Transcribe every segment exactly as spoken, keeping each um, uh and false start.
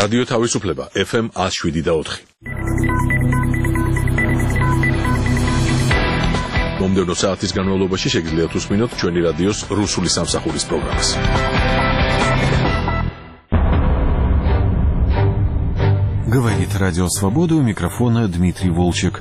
რადიო თავისუფლება ეფ ემ one oh seven და four. მომდევნო საათის განმავლობაში შეგიძლიათ უსმინოთ ჩვენი რადიოს რუსული სამსახურის პროგრამას. Говорит Радио Свобода, у микрофона Дмитрий Волчек.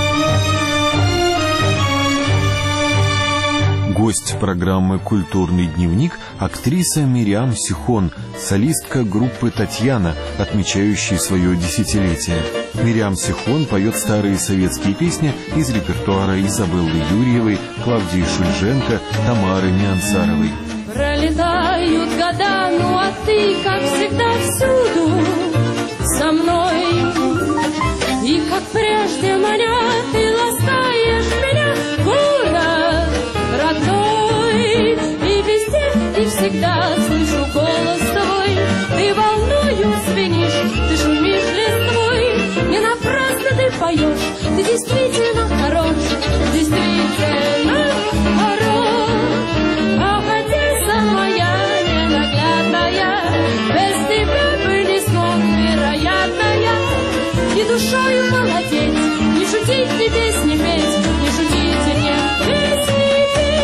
Гость программы «Культурный дневник» – актриса Мириам Сихон, солистка группы «Татьяна», отмечающей свое десятилетие. Мириам Сихон поет старые советские песни из репертуара Изабеллы Юрьевой, Клавдии Шульженко, Тамары Миансаровой. Пролетают года, ну а ты, как всегда, всюду со мной. И как прежде маня, ты ласкаешь меня, город родной. И везде, и всегда слышу голос твой. Ты волною звенишь, ты шумишь листвой. Не напрасно ты поешь, ты действительно хорош, действительно хорош. Ах, Одесса моя ненаглядная, без тебя бы не смог, вероятно, я. И душою молодеть, не шутить тебе с не петь, не шутите мне песни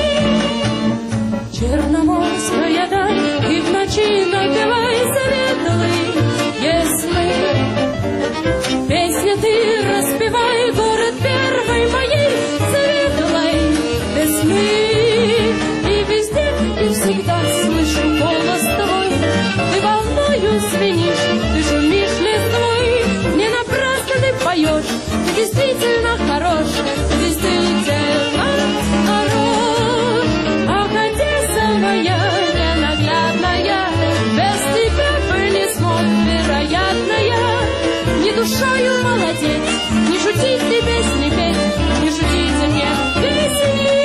петь. Черноморская даль, и в ночи напевай светлый, если песня ты распевай, город первой моей светлой весны. И везде, и всегда слышу голос твой, ты волною звенишь, ты шумишь листвой. Не напрасно ты поешь, ты действительно хорош, действительно хорош. Ах, Одесса моя ненаглядная, без тебя бы не смог, вероятно, я. Не душою молодеть, не шутить ты песни петь, не шутите мне песни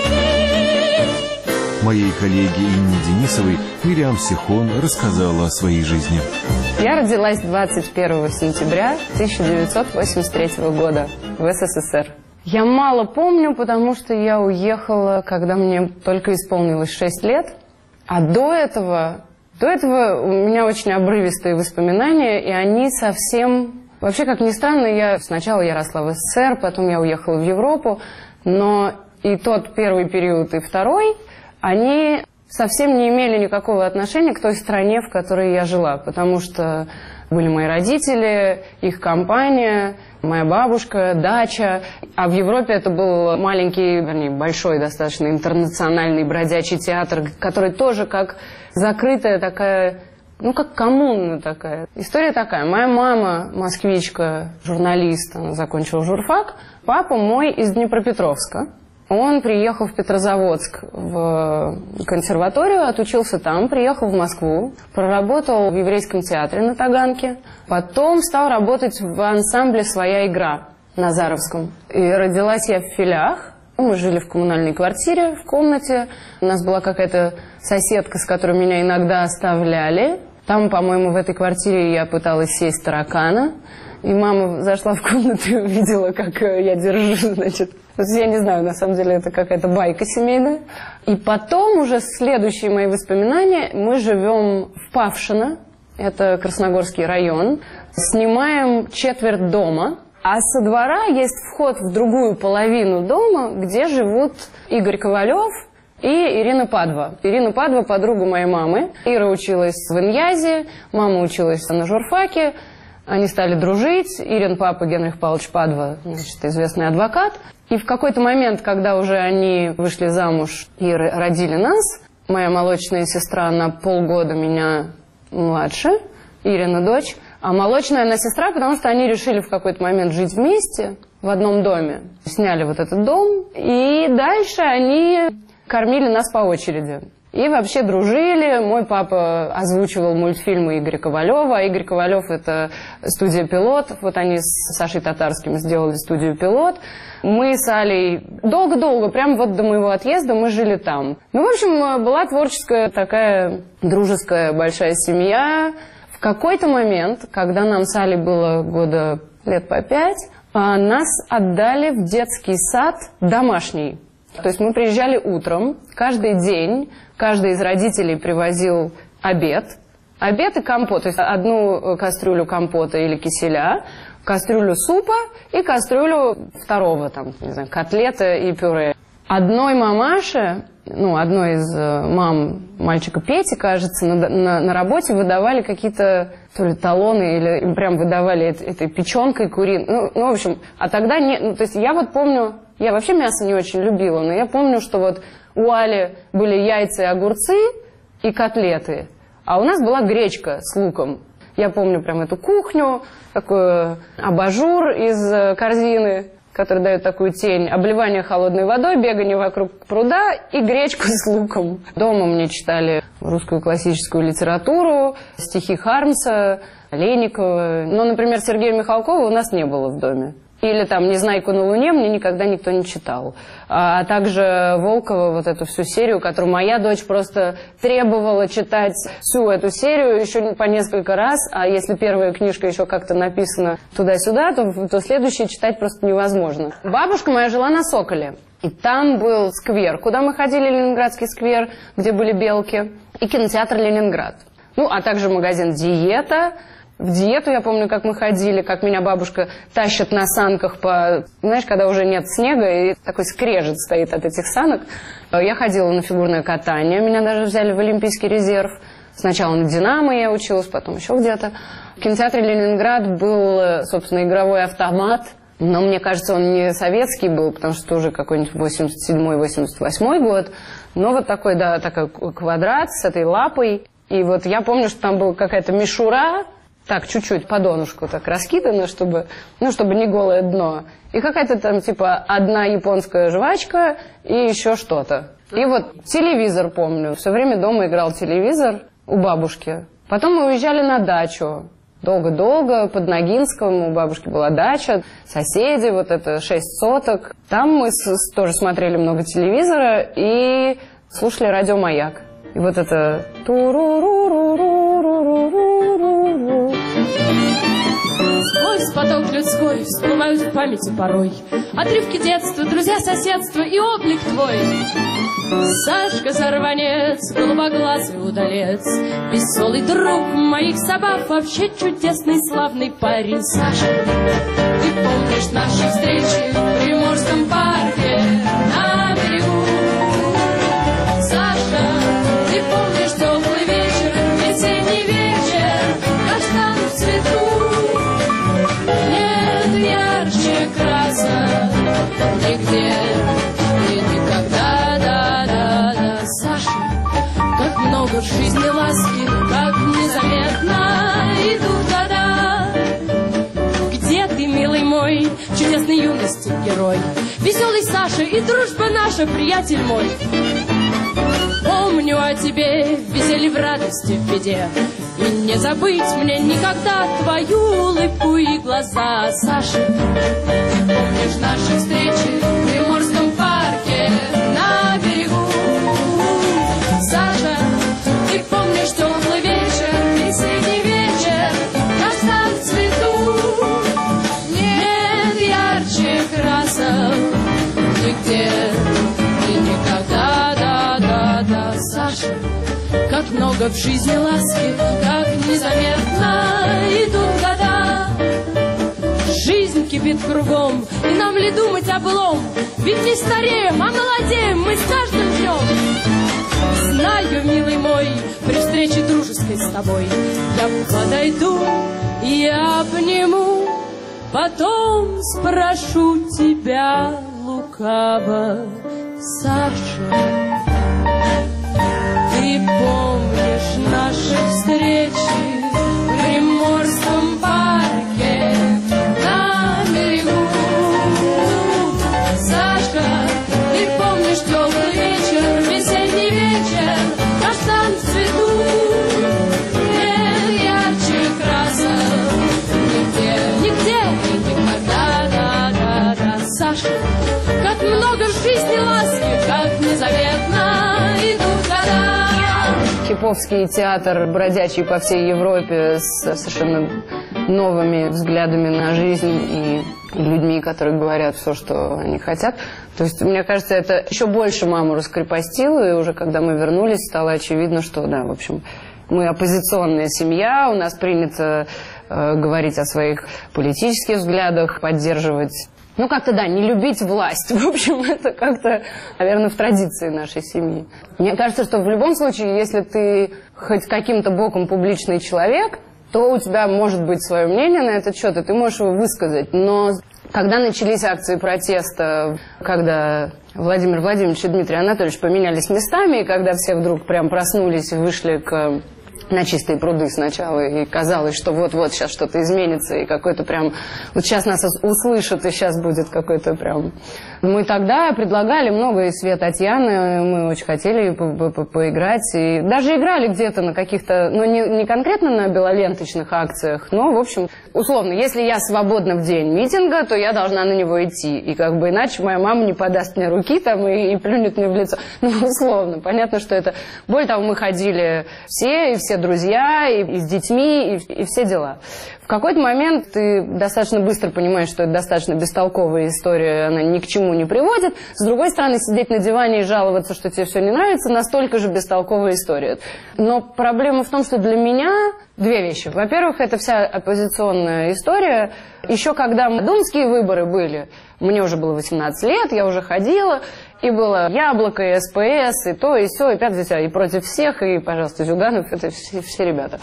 петь. Моей коллеге Инне Денисовой Мириам Сихон рассказала о своей жизни. Я родилась двадцать первого сентября тысяча девятьсот восемьдесят третьего года в эс эс эс эр. Я мало помню, потому что я уехала, когда мне только исполнилось шесть лет. А до этого, до этого у меня очень обрывистые воспоминания, и они совсем... Вообще, как ни странно, я сначала я росла в эс эс эс эр, потом я уехала в Европу, но и тот первый период, и второй, они совсем не имели никакого отношения к той стране, в которой я жила, потому что были мои родители, их компания, моя бабушка, дача. А в Европе это был маленький, вернее, большой достаточно интернациональный бродячий театр, который тоже как закрытая такая, ну, как коммуна такая. История такая. Моя мама, москвичка, журналист, она закончила журфак. Папа мой из Днепропетровска. Он приехал в Петрозаводск в консерваторию, отучился там, приехал в Москву, проработал в еврейском театре на Таганке, потом стал работать в ансамбле «Своя игра» на Заровском. И родилась я в Филях. Мы жили в коммунальной квартире, в комнате. У нас была какая-то соседка, с которой меня иногда оставляли. Там, по-моему, в этой квартире я пыталась съесть таракана. И мама зашла в комнату и увидела, как я держу, значит... Я не знаю, на самом деле это какая-то байка семейная. И потом уже следующие мои воспоминания. Мы живем в Павшино, это Красногорский район. Снимаем четверть дома. А со двора есть вход в другую половину дома, где живут Игорь Ковалев и Ирина Падва. Ирина Падва – подруга моей мамы. Ира училась в Иньязе, мама училась на журфаке. Они стали дружить. Ирин папа Генрих Павлович Падва, значит, известный адвокат. И в какой-то момент, когда уже они вышли замуж и родили нас, моя молочная сестра на полгода меня младше, Ирина дочь, а молочная она сестра, потому что они решили в какой-то момент жить вместе в одном доме. Сняли вот этот дом, и дальше они кормили нас по очереди. И вообще дружили. Мой папа озвучивал мультфильмы Игоря Ковалева. А Игорь Ковалев – это студия «Пилот». Вот они с Сашей Татарским сделали студию «Пилот». Мы с Алей долго-долго, прямо вот до моего отъезда, мы жили там. Ну, в общем, была творческая такая дружеская большая семья. В какой-то момент, когда нам с Алей было года лет по пять, нас отдали в детский сад домашний. То есть мы приезжали утром, каждый день, каждый из родителей привозил обед, обед и компот. То есть одну кастрюлю компота или киселя, кастрюлю супа и кастрюлю второго, там, не знаю, котлета и пюре. Одной мамаше, ну, одной из мам мальчика Пети, кажется, на, на, на работе выдавали какие-то то ли талоны, или им прям выдавали этой, этой печенкой куриной. Ну, ну, в общем, а тогда не... Ну, то есть я вот помню... Я вообще мясо не очень любила, но я помню, что вот у Али были яйца и огурцы и котлеты, а у нас была гречка с луком. Я помню прям эту кухню, такой абажур из корзины, который дает такую тень, обливание холодной водой, бегание вокруг пруда и гречку с луком. Дома мне читали русскую классическую литературу, стихи Хармса, Олейникова. Но, например, Сергея Михалкова у нас не было в доме. Или там «Незнайку на Луне» мне никогда никто не читал. А также Волкова, вот эту всю серию, которую моя дочь просто требовала читать всю эту серию еще по несколько раз. А если первая книжка еще как-то написана туда-сюда, то, то следующее читать просто невозможно. Бабушка моя жила на Соколе. И там был сквер, куда мы ходили, Ленинградский сквер, где были белки, и кинотеатр «Ленинград». Ну, а также магазин «Диета». В диету я помню, как мы ходили, как меня бабушка тащит на санках по... Знаешь, когда уже нет снега, и такой скрежет стоит от этих санок. Я ходила на фигурное катание, меня даже взяли в Олимпийский резерв. Сначала на «Динамо» я училась, потом еще где-то. В кинотеатре «Ленинград» был, собственно, игровой автомат. Но мне кажется, он не советский был, потому что тоже какой-нибудь восемьдесят седьмой восемьдесят восьмой год. Но вот такой, да, такой квадрат с этой лапой. И вот я помню, что там была какая-то мишура, так, чуть-чуть по донышку так раскидано, чтобы, ну, чтобы не голое дно. И какая-то там, типа, одна японская жвачка и еще что-то. И вот телевизор, помню. Все время дома играл телевизор у бабушки. Потом мы уезжали на дачу. Долго-долго, под Ногинском у бабушки была дача. Соседи, вот это шесть соток. Там мы с, тоже смотрели много телевизора и слушали радио «Маяк». И вот это... Сквозь поток людской всплывают в памяти порой отрывки детства, друзья, соседства и облик твой. Сашка сорванец, голубоглазый удалец, веселый друг моих собак, вообще чудесный славный парень. Саша, ты помнишь наши встречи в Приморском парке на берегу? Саша, ты помнишь теплый вечер, весенний вечер, каштан в цвету? Нет ярче красок нигде и никогда, да-да-да. Саша, как много в жизни ласки, как незаметно идут года. Где ты, милый мой, чудесной юности герой, веселый Саша и дружба наша, приятель мой? Помню о тебе, веселье в радости, в беде, и не забыть мне никогда твою улыбку и глаза. Саша, ты помнишь наши встречи в Приморском парке на берегу? Саша, ты помнишь теплый вечер, весенний вечер, каштан в цвету? Нет ярче красок нигде и никогда, да-да-да. Саша, как много в жизни ласки, как незаметно идут года. Жизнь кипит кругом, и нам ли думать о былом? Ведь не стареем, а молодеем мы с каждым днем. Знаю, милый мой, при встрече дружеской с тобой я подойду и обниму, потом спрошу тебя лукаво: Саша, ты помнишь наши встречи в Приморском парке на берегу? Сашка, ты помнишь теплый вечер, весенний вечер, каштан в цвету? Нет ярче красок нигде, нигде и никогда, да-да-да. Сашка, как много в жизни ласки, как незаветно идут года. Чайковский театр, бродячий по всей Европе с совершенно новыми взглядами на жизнь и, и людьми, которые говорят все, что они хотят. То есть, мне кажется, это еще больше маму раскрепостило, и уже когда мы вернулись, стало очевидно, что, да, в общем, Мы оппозиционная семья, у нас принято э, говорить о своих политических взглядах, поддерживать... Ну, как-то, да, не любить власть. В общем, это как-то, наверное, в традиции нашей семьи. Мне кажется, что в любом случае, если ты хоть каким-то боком публичный человек, то у тебя может быть свое мнение на этот счет, и ты можешь его высказать. Но когда начались акции протеста, когда Владимир Владимирович и Дмитрий Анатольевич поменялись местами, и когда все вдруг прям проснулись и вышли к... на чистые пруды сначала, и казалось, что вот-вот сейчас что-то изменится, и какой-то прям... Вот сейчас нас услышат, и сейчас будет какой-то прям... Мы тогда предлагали много, и Свет Татьяны, мы очень хотели по -по -по поиграть, и даже играли где-то на каких-то... Ну, не, не конкретно на белоленточных акциях, но, в общем, условно, если я свободна в день митинга, то я должна на него идти, и как бы иначе моя мама не подаст мне руки там и, и плюнет мне в лицо. Ну, условно, понятно, что это... Более того, мы ходили все, и все друзья, и, и с детьми, и, и все дела. В какой-то момент ты достаточно быстро понимаешь, что это достаточно бестолковая история, она ни к чему не приводит. С другой стороны, сидеть на диване и жаловаться, что тебе все не нравится, настолько же бестолковая история. Но проблема в том, что для меня две вещи. Во-первых, это вся оппозиционная история. Еще когда думские выборы были, мне уже было восемнадцать лет, я уже ходила, и было Яблоко, и СПС, и то, и все, и пятое, и против всех, и, пожалуйста, Зюганов, это все, все ребята.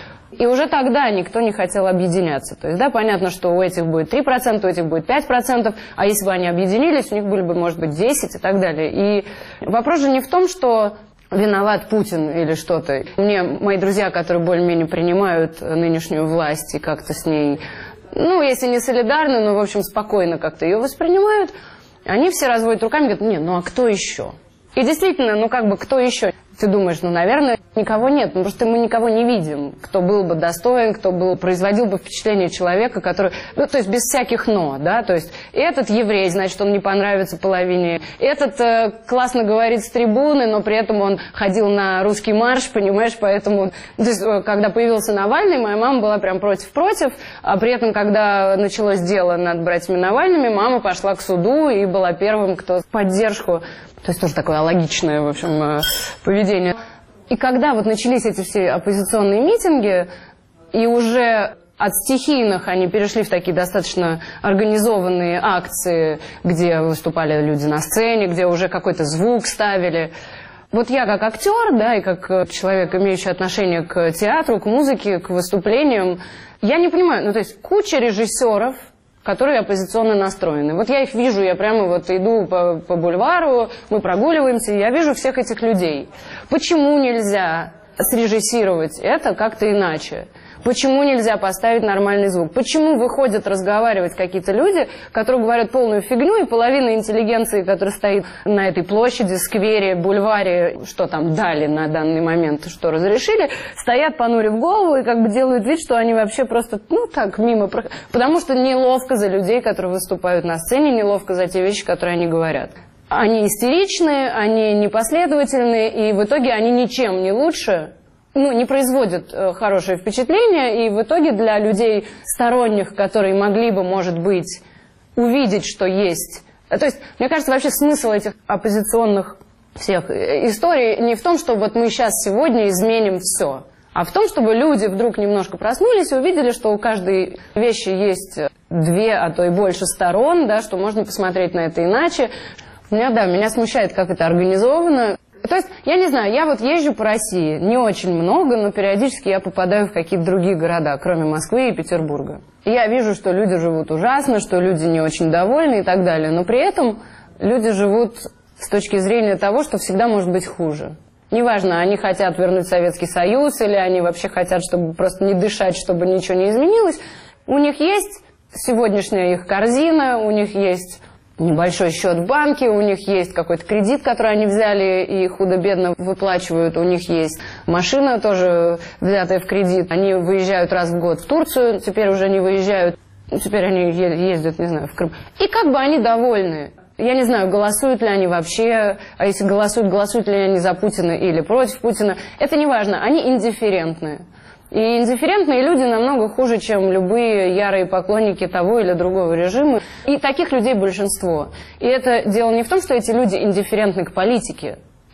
И уже тогда никто не хотел объединяться. То есть, да, понятно, что у этих будет три процента, у этих будет пять процентов, а если бы они объединились, у них были бы, может быть, десять процентов и так далее. И вопрос же не в том, что виноват Путин или что-то. Мне мои друзья, которые более-менее принимают нынешнюю власть и как-то с ней, ну, если не солидарны, но, в общем, спокойно как-то ее воспринимают, они все разводят руками и говорят, не, ну а кто еще? И действительно, ну как бы кто еще? Ты думаешь, ну, наверное, никого нет, ну, просто мы никого не видим, кто был бы достоин, кто был, производил бы впечатление человека, который, ну, то есть без всяких «но», да, то есть этот еврей, значит, он не понравится половине, этот э, классно говорит с трибуны, но при этом он ходил на русский марш, понимаешь, поэтому, то есть, когда появился Навальный, моя мама была прям против-против, а при этом, когда началось дело над братьями Навальными, мама пошла к суду и была первым, кто поддержку. То есть тоже такое логичное, в общем, поведение. И когда вот начались эти все оппозиционные митинги, и уже от стихийных они перешли в такие достаточно организованные акции, где выступали люди на сцене, где уже какой-то звук ставили. Вот я как актер, да, и как человек, имеющий отношение к театру, к музыке, к выступлениям, я не понимаю, ну то есть куча режиссеров, которые оппозиционно настроены. Вот я их вижу, я прямо вот иду по, по бульвару, мы прогуливаемся, и я вижу всех этих людей. Почему нельзя срежиссировать это как-то иначе? Почему нельзя поставить нормальный звук? Почему выходят разговаривать какие-то люди, которые говорят полную фигню, и половина интеллигенции, которая стоит на этой площади, сквере, бульваре, что там дали на данный момент, что разрешили, стоят, понурив голову, и как бы делают вид, что они вообще просто, ну так, мимо. Потому что неловко за людей, которые выступают на сцене, неловко за те вещи, которые они говорят. Они истеричные, они непоследовательные, и в итоге они ничем не лучше, ну, не производят э, хорошее впечатление, и в итоге для людей сторонних, которые могли бы, может быть, увидеть, что есть... То есть, мне кажется, вообще смысл этих оппозиционных всех историй не в том, что вот мы сейчас сегодня изменим все, а в том, чтобы люди вдруг немножко проснулись и увидели, что у каждой вещи есть две, а то и больше сторон, да, что можно посмотреть на это иначе. Меня, да, меня смущает, как это организовано. То есть, я не знаю, я вот езжу по России, не очень много, но периодически я попадаю в какие-то другие города, кроме Москвы и Петербурга. И я вижу, что люди живут ужасно, что люди не очень довольны и так далее, но при этом люди живут с точки зрения того, что всегда может быть хуже. Неважно, они хотят вернуть Советский Союз, или они вообще хотят, чтобы просто не дышать, чтобы ничего не изменилось. У них есть сегодняшняя их корзина, у них есть... небольшой счет в банке, у них есть какой-то кредит, который они взяли и худо-бедно выплачивают, у них есть машина тоже взятая в кредит, они выезжают раз в год в Турцию, теперь уже не выезжают, теперь они ездят, не знаю, в Крым. И как бы они довольны. Я не знаю, голосуют ли они вообще, а если голосуют, голосуют ли они за Путина или против Путина, это не важно, они индифферентны. И индифферентные люди намного хуже, чем любые ярые поклонники того или другого режима. И таких людей большинство. И это дело не в том, что эти люди индифферентны к политике.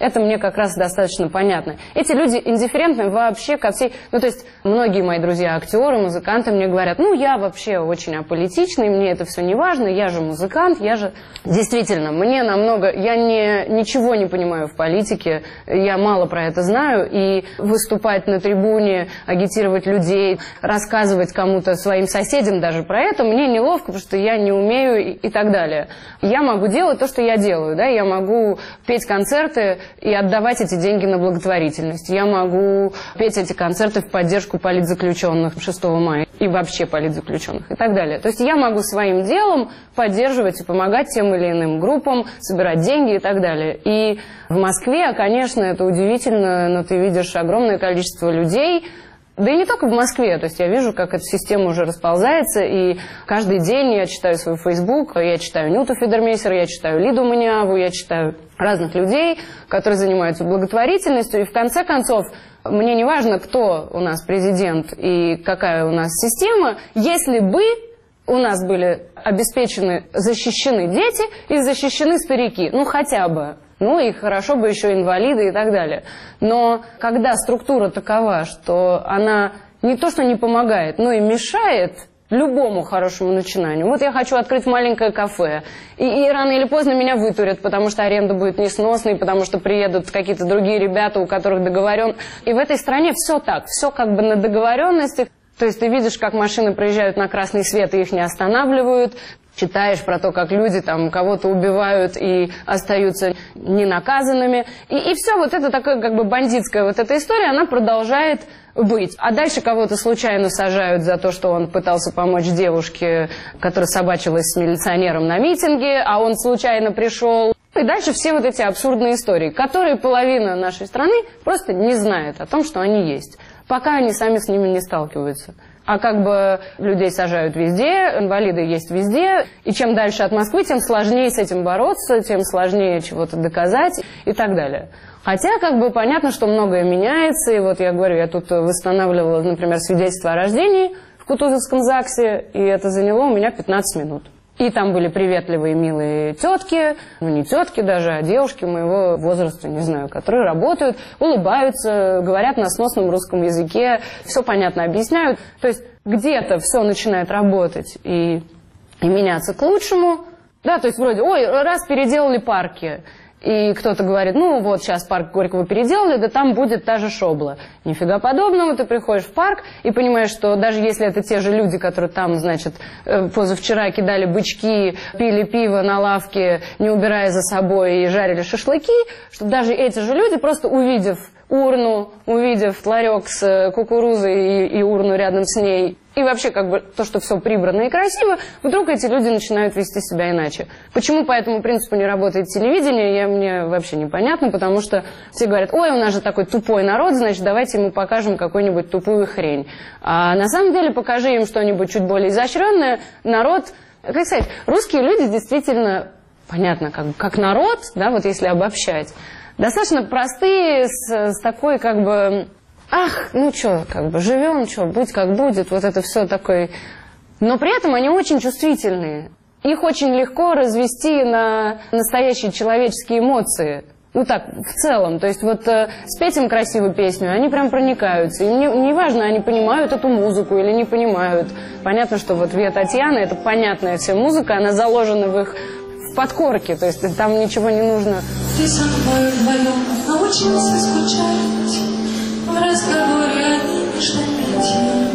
Это мне как раз достаточно понятно. Эти люди индифферентны вообще ко всей... Ну, то есть, многие мои друзья актеры, музыканты мне говорят, ну, я вообще очень аполитичный, мне это все не важно, я же музыкант, я же... Действительно, мне намного... Я не, ничего не понимаю в политике, я мало про это знаю, и выступать на трибуне, агитировать людей, рассказывать кому-то, своим соседям даже про это, мне неловко, потому что я не умею и, и так далее. Я могу делать то, что я делаю, да, я могу петь концерты и отдавать эти деньги на благотворительность. Я могу петь эти концерты в поддержку политзаключенных шестого мая и вообще политзаключенных и так далее. То есть я могу своим делом поддерживать и помогать тем или иным группам, собирать деньги и так далее. И в Москве, конечно, это удивительно, но ты видишь огромное количество людей, да и не только в Москве, то есть я вижу, как эта система уже расползается, и каждый день я читаю свой Facebook, я читаю Нюту Федермейсер, я читаю Лиду Маниаву, я читаю разных людей, которые занимаются благотворительностью, и в конце концов, мне не важно, кто у нас президент и какая у нас система, если бы у нас были обеспечены, защищены дети и защищены старики, ну хотя бы. Ну и хорошо бы еще инвалиды и так далее. Но когда структура такова, что она не то что не помогает, но и мешает любому хорошему начинанию. Вот я хочу открыть маленькое кафе, и, и рано или поздно меня вытурят, потому что аренда будет несносной, потому что приедут какие-то другие ребята, у которых договорен. И в этой стране все так, все как бы на договоренности. То есть ты видишь, как машины проезжают на красный свет, и их не останавливают. Читаешь про то, как люди там кого-то убивают и остаются ненаказанными. И, и все вот это такая как бы бандитская вот эта история, она продолжает быть. А дальше кого-то случайно сажают за то, что он пытался помочь девушке, которая собачилась с милиционером на митинге, а он случайно пришел. И дальше все вот эти абсурдные истории, которые половина нашей страны просто не знает о том, что они есть, пока они сами с ними не сталкиваются. А как бы людей сажают везде, инвалиды есть везде, и чем дальше от Москвы, тем сложнее с этим бороться, тем сложнее чего-то доказать и так далее. Хотя, как бы, понятно, что многое меняется, и вот я говорю, я тут восстанавливала, например, свидетельство о рождении в Кутузовском ЗАГСе, и это заняло у меня пятнадцать минут. И там были приветливые, милые тетки, ну не тетки даже, а девушки моего возраста, не знаю, которые работают, улыбаются, говорят на сносном русском языке, все понятно объясняют. То есть где-то все начинает работать и, и меняться к лучшему. Да, то есть вроде, ой, раз переделали парки. И кто-то говорит, ну вот сейчас парк Горького переделали, да там будет та же шобла. Нифига подобного, ты приходишь в парк и понимаешь, что даже если это те же люди, которые там, значит, позавчера кидали бычки, пили пиво на лавке, не убирая за собой и жарили шашлыки, что даже эти же люди, просто увидев урну, увидев ларек с кукурузой и, и урну рядом с ней, и вообще как бы то, что все прибрано и красиво, вдруг эти люди начинают вести себя иначе. Почему по этому принципу не работает телевидение, я, мне вообще непонятно, потому что все говорят, ой, у нас же такой тупой народ, значит, давайте ему покажем какую-нибудь тупую хрень. А на самом деле покажи им что-нибудь чуть более изощренное, народ, как сказать, русские люди действительно, понятно, как, как народ, да, вот если обобщать, достаточно простые, с, с такой как бы... Ах, ну что, как бы живем, что, будь как будет, вот это все такое. Но при этом они очень чувствительные. Их очень легко развести на настоящие человеческие эмоции. Ну так, в целом. То есть вот э, спеть им красивую песню, они прям проникаются. Им не, не важно, они понимают эту музыку или не понимают. Понятно, что вот Виа Татьяна, это понятная вся музыка, она заложена в их в подкорке, то есть там ничего не нужно. Ты со мной вдвоем научился скучать. В разговоре они лишь опять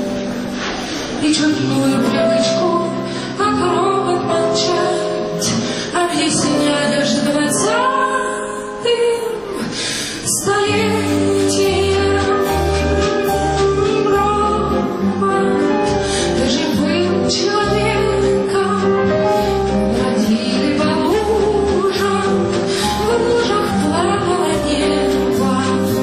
и чудную привычку, как робот молчать. А песня даже двадцатым столетием робот. Ты же был человеком, бродили по лужам, в лужах плавало небо.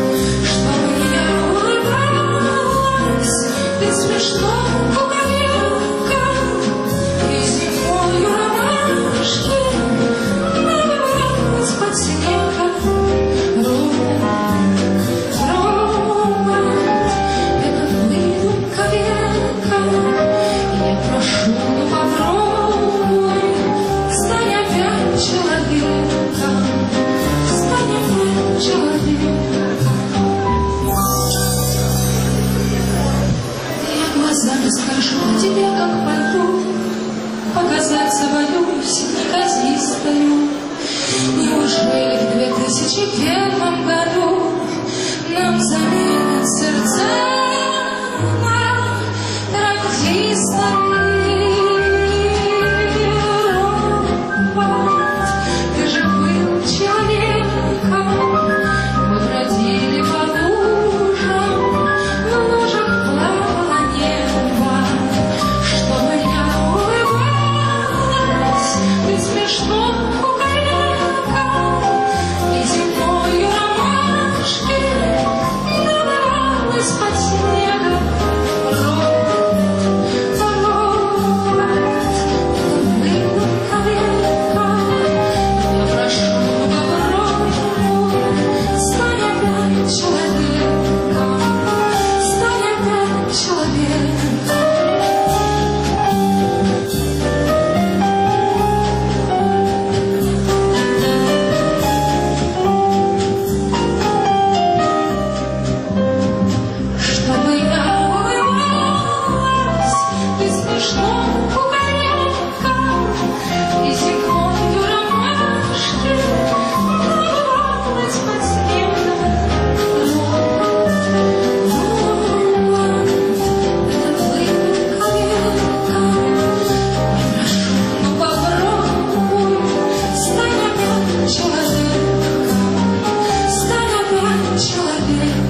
Смешно куколка, и зимою ромашки набивались под снегом. тысяча первом году нам заменят сердца на трактористами. Ты же был человеком, мы бродили по лужам, в лужах плавало небо, что меня улыбалось, ты смешно кукарека, и зимою ромашки набывалась под снегом ровно, ровно. Было колено, я прошу попробуй, стань опять человеком, стань опять человеком. Чтобы я улыбалась, ты смешно кукарека, и зимою ромашки набывалась под снегом ровно, ровно. Это было колено, прошу, ну попробуй, стань опять человеком, стань опять человеком.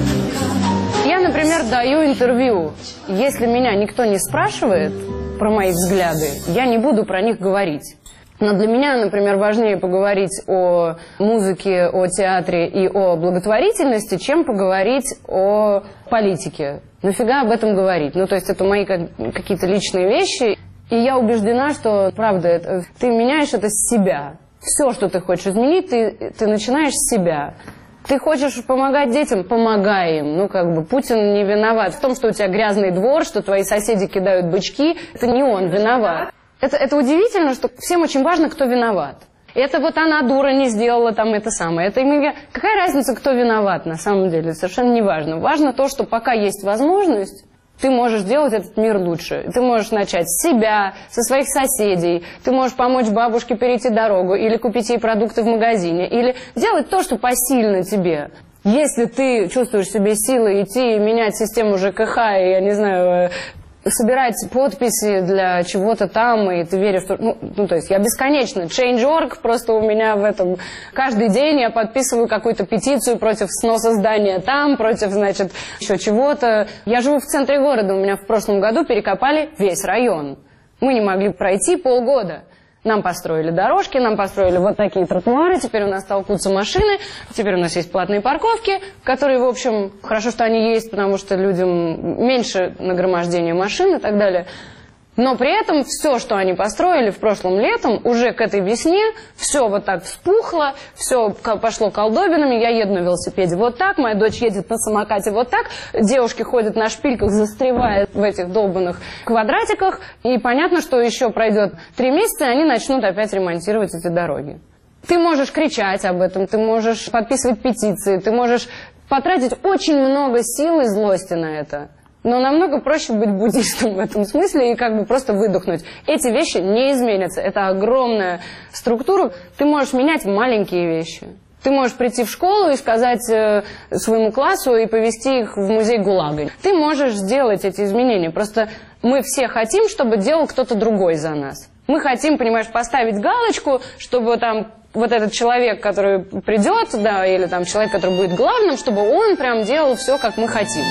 Я, например, даю интервью. Если меня никто не спрашивает про мои взгляды, я не буду про них говорить. Но для меня, например, важнее поговорить о музыке, о театре и о благотворительности, чем поговорить о политике. Нафига об этом говорить? Ну, то есть это мои как- какие-то личные вещи. И я убеждена, что, правда, это, ты меняешь это с себя. Все, что ты хочешь изменить, ты, ты начинаешь с себя. Ты хочешь помогать детям? Помогай им. Ну, как бы, Путин не виноват в том, что у тебя грязный двор, что твои соседи кидают бычки. Это не он виноват. Это, это удивительно, что всем очень важно, кто виноват. Это вот она, дура, не сделала там это самое. Это, какая разница, кто виноват на самом деле? Совершенно не важно. Важно то, что пока есть возможность, ты можешь сделать этот мир лучше. Ты можешь начать с себя, со своих соседей. Ты можешь помочь бабушке перейти дорогу или купить ей продукты в магазине. Или делать то, что посильно тебе. Если ты чувствуешь в себе силы идти и менять систему ЖКХ, и, я не знаю, собирать подписи для чего-то там, и ты веришь, что... Ну, ну то есть я бесконечно. Change точка орг просто у меня в этом... Каждый день я подписываю какую-то петицию против сноса здания там, против, значит, еще чего-то. Я живу в центре города, у меня в прошлом году перекопали весь район. Мы не могли пройти полгода. Нам построили дорожки, нам построили вот такие тротуары, теперь у нас толкутся машины, теперь у нас есть платные парковки, которые, в общем, хорошо, что они есть, потому что людям меньше нагромождения машин и так далее. Но при этом все, что они построили в прошлом летом, уже к этой весне, все вот так вспухло, все пошло колдобинами, я еду на велосипеде вот так, моя дочь едет на самокате вот так, девушки ходят на шпильках, застревая в этих долбанных квадратиках, и понятно, что еще пройдет три месяца, и они начнут опять ремонтировать эти дороги. Ты можешь кричать об этом, ты можешь подписывать петиции, ты можешь потратить очень много сил и злости на это. Но намного проще быть буддистом в этом смысле и как бы просто выдохнуть. Эти вещи не изменятся. Это огромная структура. Ты можешь менять маленькие вещи. Ты можешь прийти в школу и сказать э, своему классу и повести их в музей ГУЛАГа. Ты можешь сделать эти изменения. Просто мы все хотим, чтобы делал кто-то другой за нас. Мы хотим, понимаешь, поставить галочку, чтобы там вот этот человек, который придет, да, или там человек, который будет главным, чтобы он прям делал все, как мы хотим.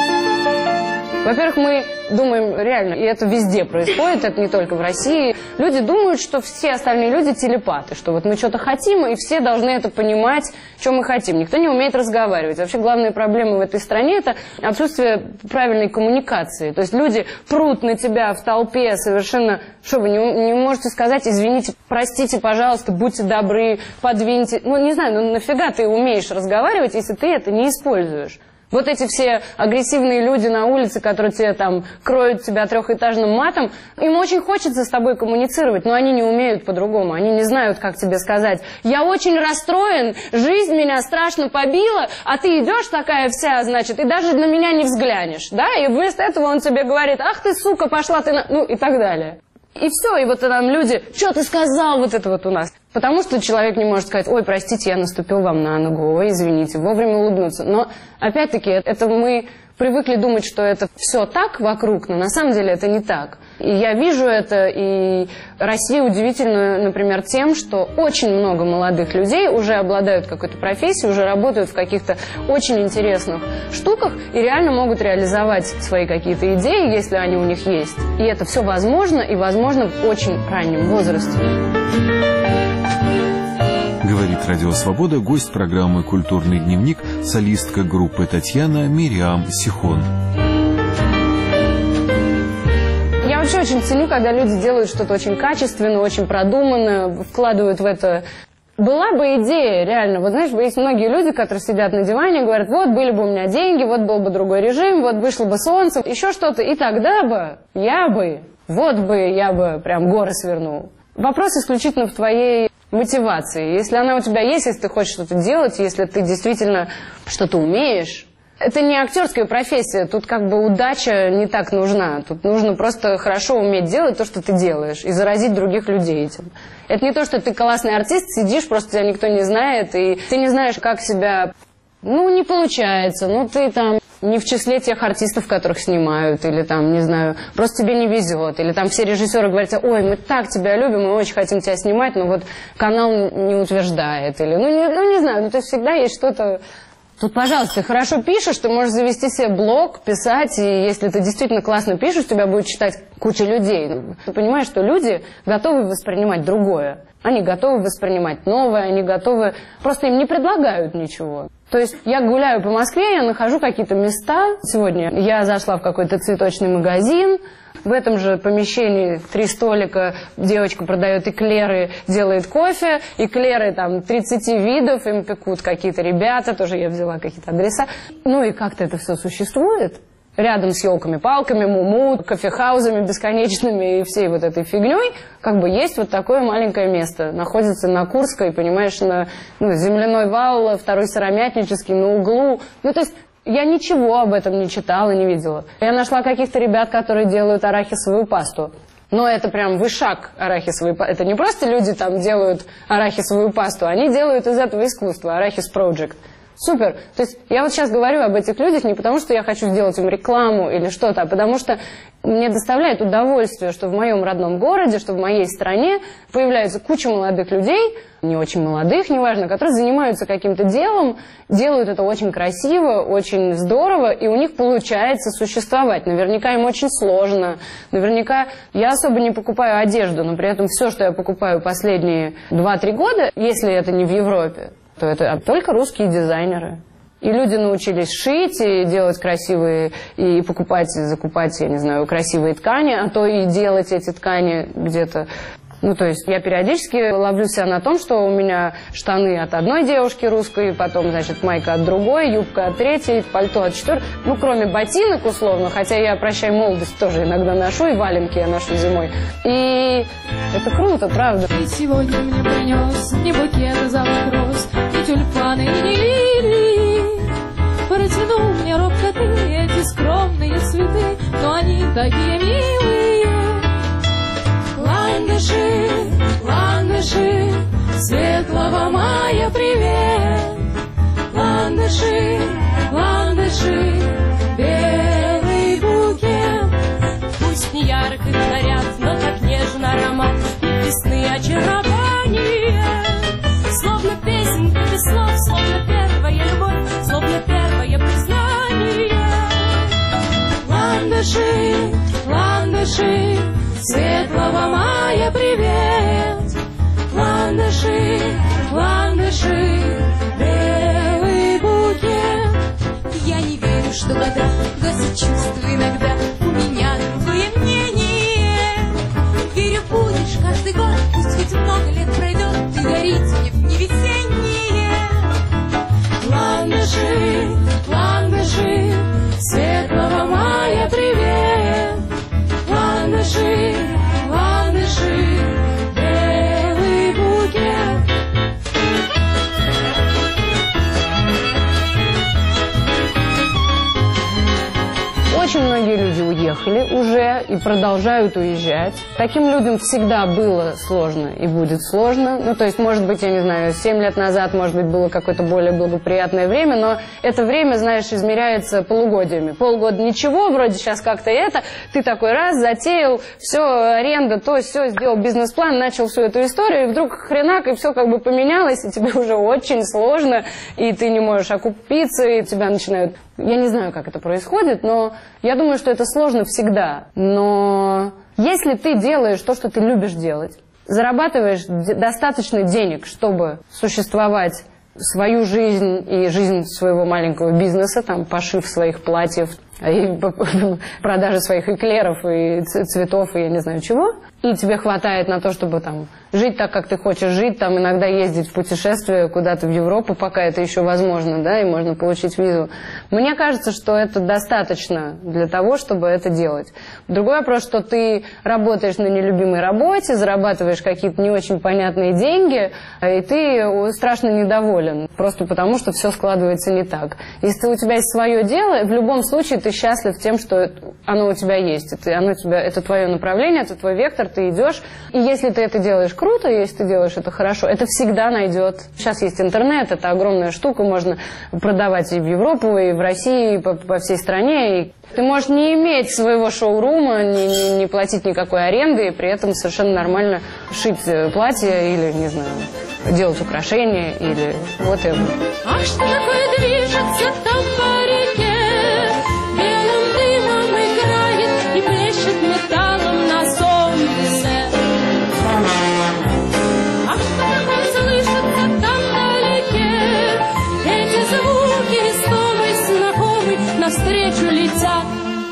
Во-первых, мы думаем реально, и это везде происходит, это не только в России. Люди думают, что все остальные люди телепаты, что вот мы что-то хотим, и все должны это понимать, что мы хотим. Никто не умеет разговаривать. Вообще главная проблема в этой стране – это отсутствие правильной коммуникации. То есть люди прут на тебя в толпе совершенно... Что вы не, не можете сказать, извините, простите, пожалуйста, будьте добры, подвиньте. Ну, не знаю, ну нафига ты умеешь разговаривать, если ты это не используешь? Вот эти все агрессивные люди на улице, которые тебе там кроют тебя трехэтажным матом, им очень хочется с тобой коммуницировать, но они не умеют по-другому, они не знают, как тебе сказать. Я очень расстроен, жизнь меня страшно побила, а ты идешь такая вся, значит, и даже на меня не взглянешь, да? И вместо этого он тебе говорит, ах ты, сука, пошла ты на... Ну и так далее. И все, и вот там люди, что ты сказал, вот это вот у нас. Потому что человек не может сказать: ой, простите, я наступил вам на ногу, ой, извините, вовремя улыбнуться. Но, опять-таки, это мы привыкли думать, что это все так вокруг, но на самом деле это не так. И я вижу это, и Россия удивительна, например, тем, что очень много молодых людей уже обладают какой-то профессией, уже работают в каких-то очень интересных штуках и реально могут реализовать свои какие-то идеи, если они у них есть. И это все возможно, и возможно в очень раннем возрасте. Говорит Радио Свобода гость программы «Культурный дневник», солистка группы «Татьяна» Мириам Сихон. Я вообще очень ценю, когда люди делают что-то очень качественно, очень продуманно, вкладывают в это. Была бы идея, реально, вот знаешь, есть многие люди, которые сидят на диване и говорят: вот были бы у меня деньги, вот был бы другой режим, вот вышло бы солнце, еще что-то, и тогда бы я бы, вот бы я бы прям горы свернул. Вопрос исключительно в твоей мотивации. Если она у тебя есть, если ты хочешь что-то делать, если ты действительно что-то умеешь. Это не актерская профессия, тут как бы удача не так нужна. Тут нужно просто хорошо уметь делать то, что ты делаешь, и заразить других людей этим. Это не то, что ты классный артист, сидишь, просто тебя никто не знает, и ты не знаешь, как себя... Ну, не получается, ну ты там не в числе тех артистов, которых снимают, или там, не знаю, просто тебе не везет, или там все режиссеры говорят: ой, мы так тебя любим, мы очень хотим тебя снимать, но вот канал не утверждает, или, ну не, ну, не знаю, ну то есть всегда есть что-то... Тут, пожалуйста, ты хорошо пишешь, ты можешь завести себе блог, писать, и если ты действительно классно пишешь, тебя будет читать куча людей. Ты понимаешь, что люди готовы воспринимать другое, они готовы воспринимать новое, они готовы... Просто им не предлагают ничего. То есть я гуляю по Москве, я нахожу какие-то места. Сегодня я зашла в какой-то цветочный магазин. В этом же помещении три столика, девочка продает эклеры, делает кофе. Эклеры там тридцати видов, им пекут какие-то ребята, тоже я взяла какие-то адреса. Ну и как-то это все существует. Рядом с елками-палками, муму, кофехаузами бесконечными и всей вот этой фигней, как бы есть вот такое маленькое место. Находится на Курской, понимаешь, на ну, земляной вал, второй Сыромятнический, на углу. Ну, то есть я ничего об этом не читала, не видела. Я нашла каких-то ребят, которые делают арахисовую пасту. Но это прям вышаг арахисовой пасты. Это не просто люди там делают арахисовую пасту, они делают из этого искусство, арахис проджект. Супер. То есть я вот сейчас говорю об этих людях не потому, что я хочу сделать им рекламу или что-то, а потому что мне доставляет удовольствие, что в моем родном городе, что в моей стране появляется куча молодых людей, не очень молодых, неважно, которые занимаются каким-то делом, делают это очень красиво, очень здорово, и у них получается существовать. Наверняка им очень сложно, наверняка я особо не покупаю одежду, но при этом все, что я покупаю последние два-три года, если это не в Европе, то это только русские дизайнеры. И люди научились шить, и делать красивые, и покупать, и закупать, я не знаю, красивые ткани, а то и делать эти ткани где-то. Ну, то есть я периодически ловлю себя на том, что у меня штаны от одной девушки русской, потом, значит, майка от другой, юбка от третьей, пальто от четвертой. Ну, кроме ботинок, условно, хотя я, прощай, молодость тоже иногда ношу, и валенки я ношу зимой. И это круто, правда. И сегодня мне принес не букет залых роз, не тюльпаны и не лилии. Протянул мне робко ты эти скромные цветы, но они такие милые. Ландыши, ландыши, светлого мая привет. Ландыши, ландыши, белый букет. Пусть не яркий наряд, но так нежно аромат весны очарование. Словно песенка без слов, словно первая любовь, словно первое признание. Ландыши, ландыши, светлого мая привет. Ландыши, ландыши, белый букет. Я не верю, что года гасят чувства иногда. У меня другое мнение. Верю, будешь каждый год, пусть ведь много лет пройдет, ты дарить мне в невесеннее. уехали уже и продолжают уезжать. Таким людям всегда было сложно и будет сложно. Ну, то есть, может быть, я не знаю, семь лет назад, может быть, было какое-то более благоприятное время, но это время, знаешь, измеряется полугодиями. Полгода ничего, вроде сейчас как-то это, ты такой раз затеял, все, аренда, то, все, сделал бизнес-план, начал всю эту историю, и вдруг хренак, и все как бы поменялось, и тебе уже очень сложно, и ты не можешь окупиться, и тебя начинают... Я не знаю, как это происходит, но я думаю, что это сложно всегда. Но если ты делаешь то, что ты любишь делать, зарабатываешь достаточно денег, чтобы существовать свою жизнь и жизнь своего маленького бизнеса, там, пошив своих платьев, и продажа своих эклеров и цветов, и я не знаю чего, и тебе хватает на то, чтобы там жить так, как ты хочешь жить, там иногда ездить в путешествие куда-то в Европу, пока это еще возможно, да, и можно получить визу. Мне кажется, что это достаточно для того, чтобы это делать. Другой вопрос, что ты работаешь на нелюбимой работе, зарабатываешь какие-то не очень понятные деньги, и ты страшно недоволен, просто потому, что все складывается не так. Если у тебя есть свое дело, в любом случае ты счастлив тем, что оно у тебя есть. Это, оно у тебя, это твое направление, это твой вектор, ты идешь. И если ты это делаешь круто, если ты делаешь это хорошо, это всегда найдет. Сейчас есть интернет, это огромная штука, можно продавать и в Европу, и в России, и по, по всей стране. И ты можешь не иметь своего шоурума, не, не, не платить никакой аренды, и при этом совершенно нормально шить платье или, не знаю, делать украшения, или whatever. А что такое движется там по реке? Белым дымом играет и блещет металлом на солнце. А что такое слышится там вдалеке? Эти звуки весомой, знакомы, навстречу летят.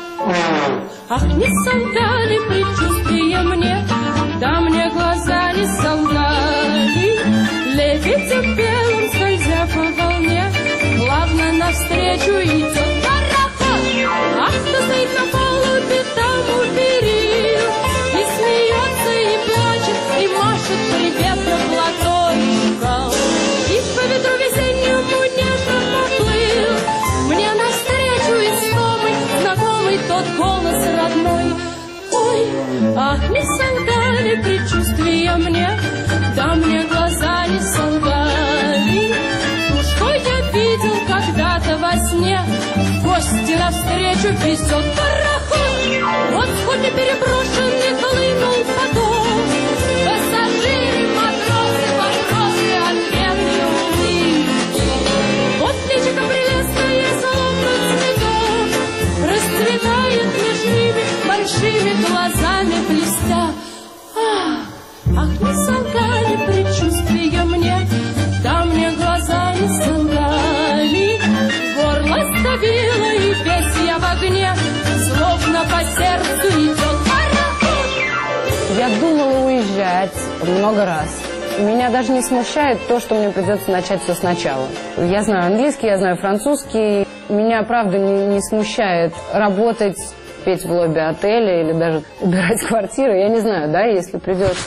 Ах, не солгали предчувствия мне, да мне глаза не солгали. Лебедем белым, скользя по волне, плавно навстречу идет пароход. Ах, кто стоит на палубе там у перил, и смеется, и плачет, и машет приветно платочком. И по ветру весеннему нежно поплыл мне навстречу истомый, знакомый тот голос родной. Ой, ах, не солгали предчувствия мне, да мне глаза не солгали. То, что я видел когда-то во сне, в гости навстречу везет пароход. Вот сколько переброшенный хлынул поток, пассажиры, матросы, вопросы, ответы, улыбки. Вот личико прелестное, словно цветок, расцветает между ними большими глазами блестя. Ах, ах, не солгали предчувствия мне, да мне глаза не солгали. Горло сдавило, и весь я в огне, словно по сердцу идет пароход. Я думала уезжать много раз. Меня даже не смущает то, что мне придется начать все сначала. Я знаю английский, я знаю французский. Меня, правда, не, не смущает работать, петь в лобби отеля или даже убирать квартиры. Я не знаю, да, если придется.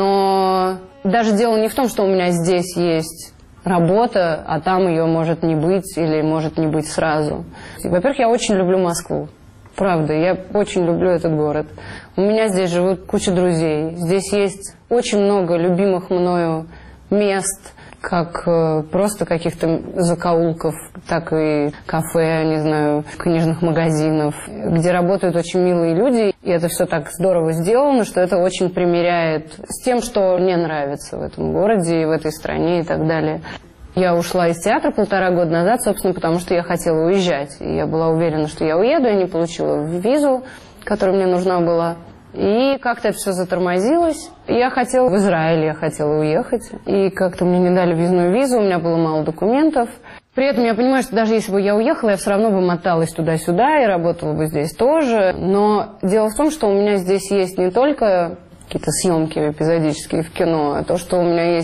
Но даже дело не в том, что у меня здесь есть работа, а там ее может не быть или может не быть сразу. Во-первых, я очень люблю Москву. Правда, я очень люблю этот город. У меня здесь живут куча друзей. Здесь есть очень много любимых мною мест, как э, просто каких-то закоулков, так и кафе, не знаю, книжных магазинов, где работают очень милые люди. И это все так здорово сделано, что это очень примиряет с тем, что мне нравится в этом городе и в этой стране и так далее. Я ушла из театра полтора года назад, собственно, потому что я хотела уезжать. И я была уверена, что я уеду, я не получила визу, которая мне нужна была. И как-то это все затормозилось. Я хотела в Израиль, я хотела уехать. И как-то мне не дали въездную визу, у меня было мало документов. При этом я понимаю, что даже если бы я уехала, я все равно бы моталась туда-сюда и работала бы здесь тоже. Но дело в том, что у меня здесь есть не только какие-то съемки эпизодические в кино, а то, что у меня есть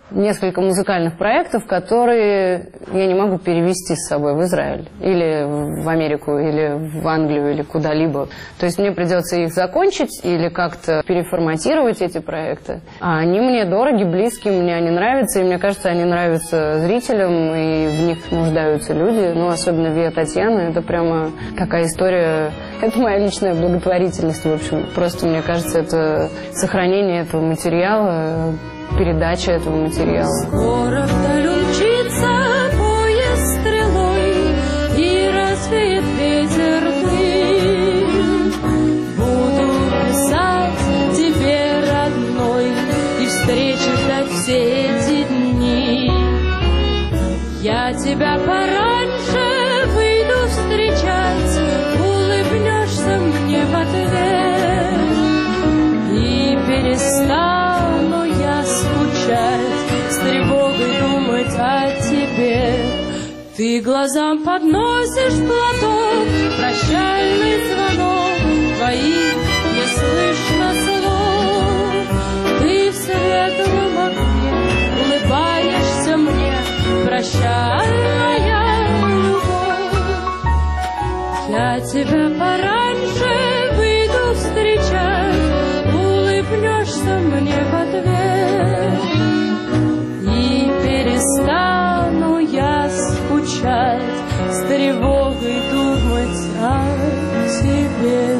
несколько музыкальных проектов, которые я не могу перевести с собой в Израиль, или в Америку, или в Англию, или куда-либо. То есть мне придется их закончить или как-то переформатировать эти проекты. А они мне дороги, близки, мне они нравятся, и мне кажется, они нравятся зрителям, и в них нуждаются люди. Ну, особенно Виа Татьяна, это прямо такая история, это моя личная благотворительность, в общем. Просто, мне кажется, это сохранение этого материала, передача этого материала. Скоро вдаль умчится поезд стрелой, и развеет ветер дым. Буду писать тебе, родной, и встречи ждать все эти дни. Я тебя пораньше выйду встречать, улыбнешься мне в ответ, и перестану я скучать, с тревогой думать о тебе. Ты глазам подносишь платок, прощальный звонок, твоих не слышно слов. Ты в светлом окне улыбаешься мне, прощальная любовь. Я тебя пораньше выйду встречать, улыбнешься мне в ответ, и перестану я скучать, с тревогой думать о тебе.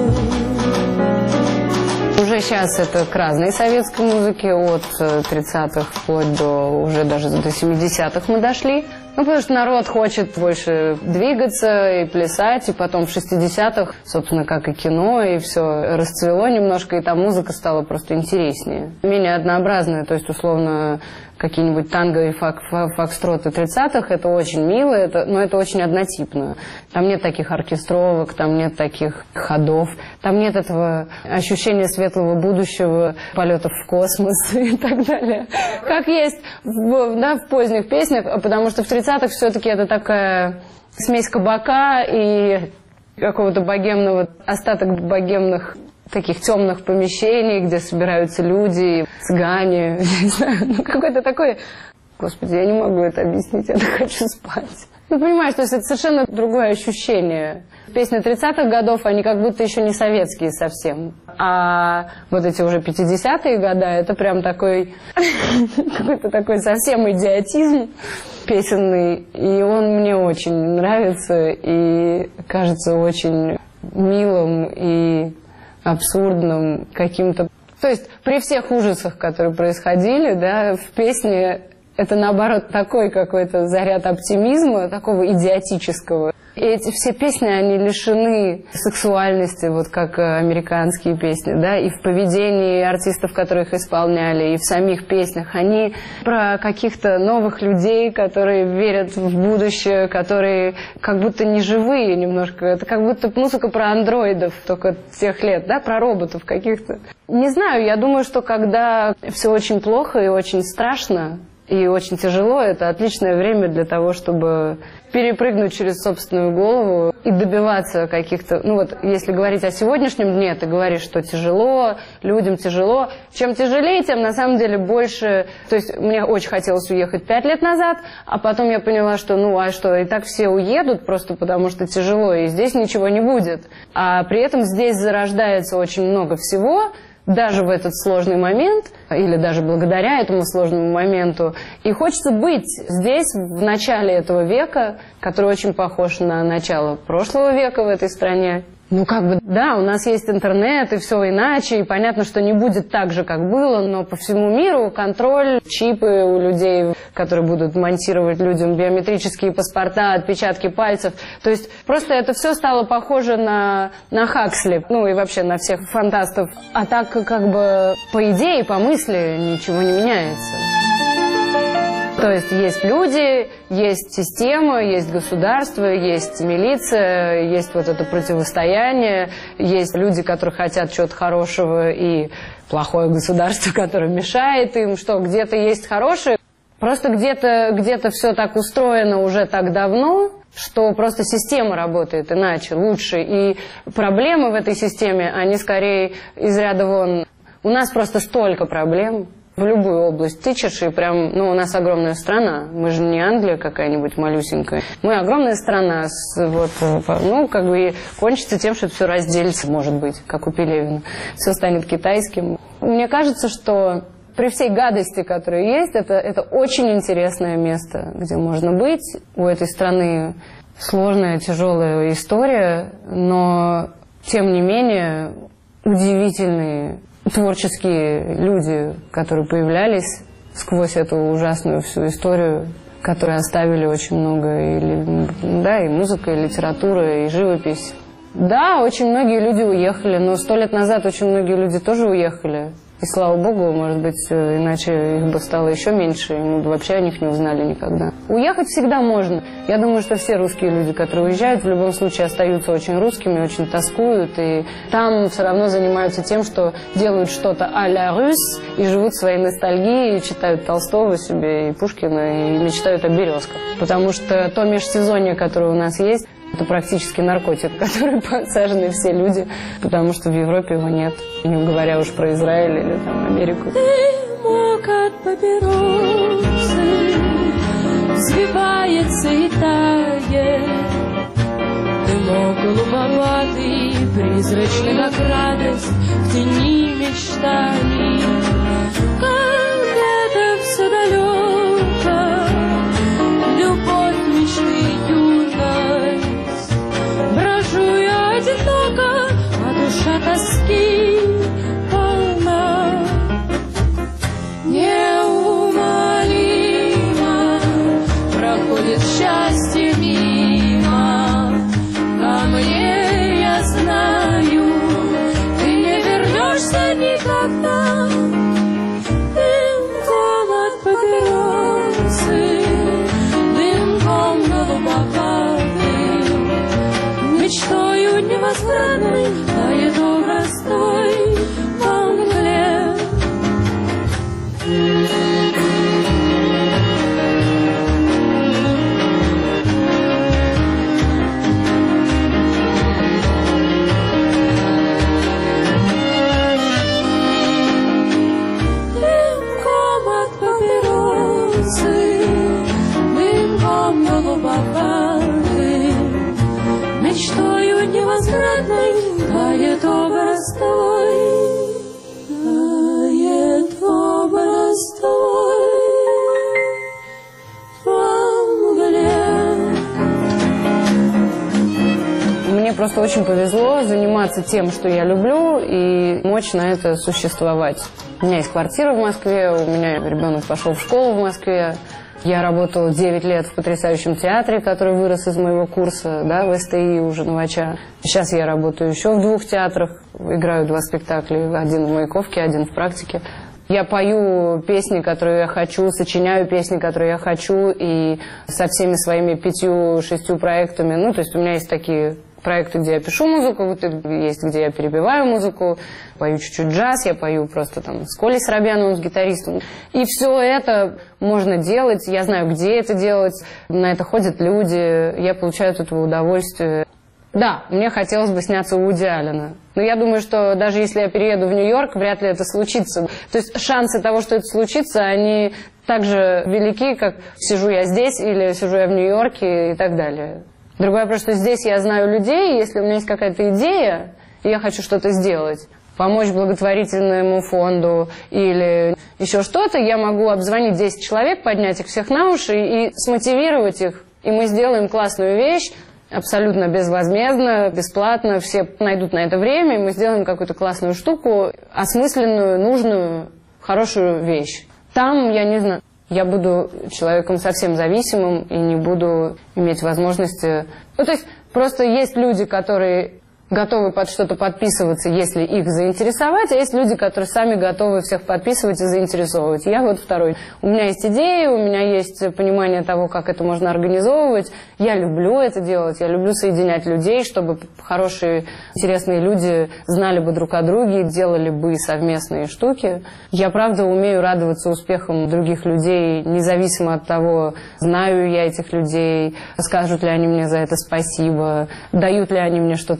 Уже сейчас это к разной советской музыке, от тридцатых вплоть до уже даже до семидесятых мы дошли. Ну, потому что народ хочет больше двигаться и плясать, и потом в шестидесятых, собственно, как и кино, и все расцвело немножко, и там музыка стала просто интереснее. Менее однообразная, то есть, условно, какие-нибудь танго и фак фокстроты тридцатых, это очень мило, это, но это очень однотипно. Там нет таких оркестровок, там нет таких ходов, там нет этого ощущения светлого будущего, полетов в космос и так далее. Как есть в, да, в поздних песнях, потому что в тридцатых все-таки это такая смесь кабака и какого-то богемного, остаток богемных таких темных помещений, где собираются люди, цыгане, не знаю, ну какой-то такой... Господи, я не могу это объяснить, я так хочу спать. Ну, понимаешь, то есть это совершенно другое ощущение. Песни тридцатых годов, они как будто еще не советские совсем. А вот эти уже пятидесятые годы, это прям такой... какой-то такой совсем идиотизм песенный. И он мне очень нравится и кажется очень милым и абсурдным каким-то... То есть при всех ужасах, которые происходили, да, в песне это, наоборот, такой какой-то заряд оптимизма, такого идиотического. И эти все песни, они лишены сексуальности, вот как американские песни, да, и в поведении артистов, которые их исполняли, и в самих песнях. Они про каких-то новых людей, которые верят в будущее, которые как будто не живые немножко. Это как будто музыка про андроидов только тех лет, да, про роботов каких-то. Не знаю, я думаю, что когда все очень плохо и очень страшно, и очень тяжело, это отличное время для того, чтобы перепрыгнуть через собственную голову и добиваться каких-то... Ну вот, если говорить о сегодняшнем дне, ты говоришь, что тяжело, людям тяжело. Чем тяжелее, тем на самом деле больше... То есть мне очень хотелось уехать пять лет назад, а потом я поняла, что ну а что, и так все уедут просто потому, что тяжело, и здесь ничего не будет. А при этом здесь зарождается очень много всего, даже в этот сложный момент, или даже благодаря этому сложному моменту. И хочется быть здесь, в начале этого века, который очень похож на начало прошлого века в этой стране. Ну, как бы, да, у нас есть интернет, и все иначе, и понятно, что не будет так же, как было, но по всему миру контроль, чипы у людей, которые будут монтировать людям биометрические паспорта, отпечатки пальцев. То есть просто это все стало похоже на, на Хаксли, ну и вообще на всех фантастов. А так, как бы, по идее, по мысли ничего не меняется. То есть есть люди, есть система, есть государство, есть милиция, есть вот это противостояние, есть люди, которые хотят чего-то хорошего, и плохое государство, которое мешает им, что где-то есть хорошее. Просто где-то где-то все так устроено уже так давно, что просто система работает иначе, лучше. И проблемы в этой системе, они скорее из ряда вон... У нас просто столько проблем. В любую область тычешь, и прям, ну, у нас огромная страна. Мы же не Англия какая-нибудь малюсенькая. Мы огромная страна, с, вот, ну, как бы и кончится тем, что это все разделится, может быть, как у Пелевина. Все станет китайским. Мне кажется, что при всей гадости, которая есть, это, это очень интересное место, где можно быть. У этой страны сложная, тяжелая история, но, тем не менее, удивительные творческие люди, которые появлялись сквозь эту ужасную всю историю, которые оставили очень много, и, да, и музыка, и литература, и живопись. Да, очень многие люди уехали, но сто лет назад очень многие люди тоже уехали. И слава богу, может быть, иначе их бы стало еще меньше, и мы бы вообще о них не узнали никогда. Уехать всегда можно. Я думаю, что все русские люди, которые уезжают, в любом случае остаются очень русскими, очень тоскуют, и там все равно занимаются тем, что делают что-то а-ля Рус, и живут своей ностальгией, и читают Толстого себе, и Пушкина, и мечтают о березках. Потому что то межсезонье, которое у нас есть, это практически наркотик, который подсажены все люди, потому что в Европе его нет. Не говоря уж про Израиль или там Америку. Ты мог от папиросы, взвивается и тает. Ты мог голубоватый, призрачный, как радость, в тени мечтаний. Как это все далеко, любовь, мечты, юность. Брожу я одиноко, а душа тоски полна. Неумолимо проходит счастье мимо. Ко мне, я знаю, ты не вернешься никогда. Дымком от папиросы, дымком голубоватым, мечтою невозвратной тает образ твой во мгле. Дымком от папиросы, дымком голубоватым, мечтою невозвратной тает образ твой, тает образ твой во мгле. Мне просто очень повезло заниматься тем, что я люблю, и мочь на это существовать. У меня есть квартира в Москве, у меня ребенок пошел в школу в Москве. Я работала девять лет в потрясающем театре, который вырос из моего курса, да, в СТИ уже Новача. Сейчас я работаю еще в двух театрах, играю два спектакля, один в Маяковке, один в практике. Я пою песни, которые я хочу, сочиняю песни, которые я хочу, и со всеми своими пятью-шестью проектами, ну, то есть у меня есть такие проекты, где я пишу музыку, вот есть, где я перепеваю музыку, пою чуть-чуть джаз, я пою просто там с Колей Соробяновым, с гитаристом. И все это можно делать, я знаю, где это делать, на это ходят люди, я получаю от этого удовольствие. Да, мне хотелось бы сняться у Вуди Аллена. Но я думаю, что даже если я перееду в Нью-Йорк, вряд ли это случится. То есть шансы того, что это случится, они так же велики, как сижу я здесь или сижу я в Нью-Йорке и так далее. Другой вопрос, что здесь я знаю людей, если у меня есть какая-то идея, и я хочу что-то сделать, помочь благотворительному фонду или еще что-то, я могу обзвонить десять человек, поднять их всех на уши и смотивировать их. И мы сделаем классную вещь, абсолютно безвозмездно, бесплатно, все найдут на это время, и мы сделаем какую-то классную штуку, осмысленную, нужную, хорошую вещь. Там, я не знаю, я буду человеком совсем зависимым и не буду иметь возможности... Ну, то есть просто есть люди, которые готовы под что-то подписываться, если их заинтересовать, а есть люди, которые сами готовы всех подписывать и заинтересовывать. Я вот второй. У меня есть идеи, у меня есть понимание того, как это можно организовывать. Я люблю это делать, я люблю соединять людей, чтобы хорошие, интересные люди знали бы друг о друге, делали бы совместные штуки. Я, правда, умею радоваться успехам других людей, независимо от того, знаю я этих людей, скажут ли они мне за это спасибо, дают ли они мне что-то взамен.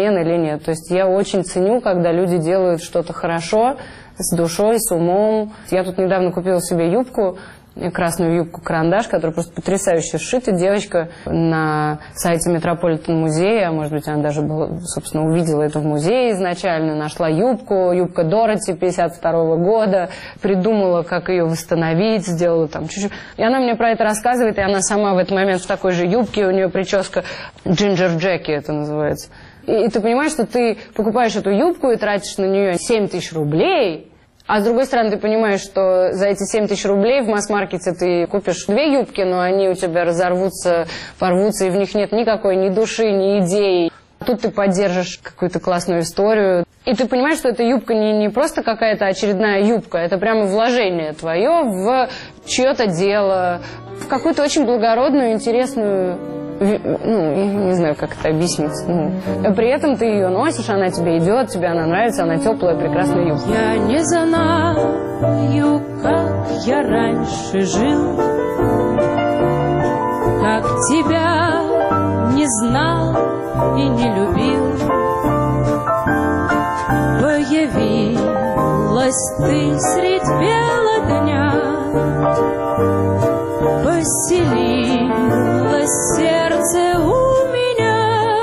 замен или нет. То есть я очень ценю, когда люди делают что-то хорошо, с душой, с умом. Я тут недавно купила себе юбку, красную юбку-карандаш, которая просто потрясающе сшита. Девочка на сайте Метрополитен музея, а может быть, она даже, была, собственно, увидела это в музее изначально, нашла юбку, юбка Дороти пятьдесят второго года, придумала, как ее восстановить, сделала там чуть-чуть. И она мне про это рассказывает, и она сама в этот момент в такой же юбке, у нее прическа Джинджер Джеки это называется. И, и ты понимаешь, что ты покупаешь эту юбку и тратишь на нее семь тысяч рублей, а с другой стороны, ты понимаешь, что за эти семь тысяч рублей в масс-маркете ты купишь две юбки, но они у тебя разорвутся, порвутся, и в них нет никакой ни души, ни идеи. Тут ты поддержишь какую-то классную историю. И ты понимаешь, что эта юбка не, не просто какая-то очередная юбка, это прямо вложение твое в чье-то дело, в какую-то очень благородную, интересную... Ну, я не знаю, как это объяснить. Ну, при этом ты ее носишь, она тебе идет, тебе она нравится, она теплая, прекрасная юбка. Я не знаю, как я раньше жил, как тебя не знал и не любил. Появилась ты средь бела дня, поселилось сердце у меня.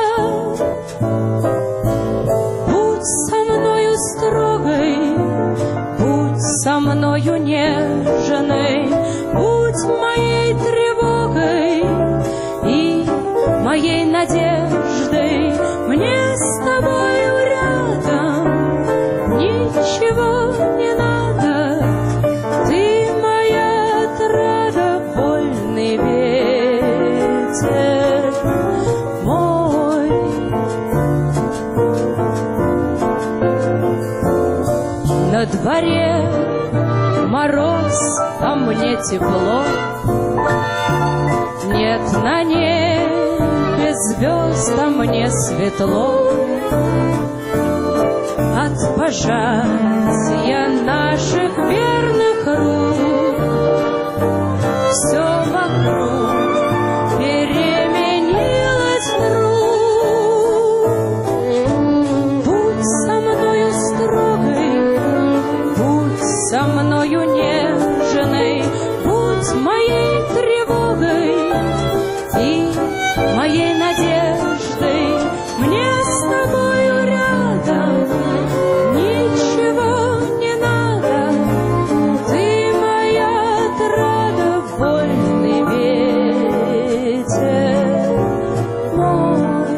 Будь со мною строгой, будь со мною нежной, будь моей тревогой и моей надеждой. Мне с тобою рядом ничего не надо. Ты моя отрада, вольный ветер мой. На дворе мороз, а мне тепло. Нет на небе звезд, а мне светло. От пожатия наших верных рук все вокруг переменилось вдруг. Будь со мною строгой, будь со мною нежной, будь моей тревогой и моей надеждой. Мне с тобою рядом ничего не надо. Ты моя отрада, вольный ветер мой.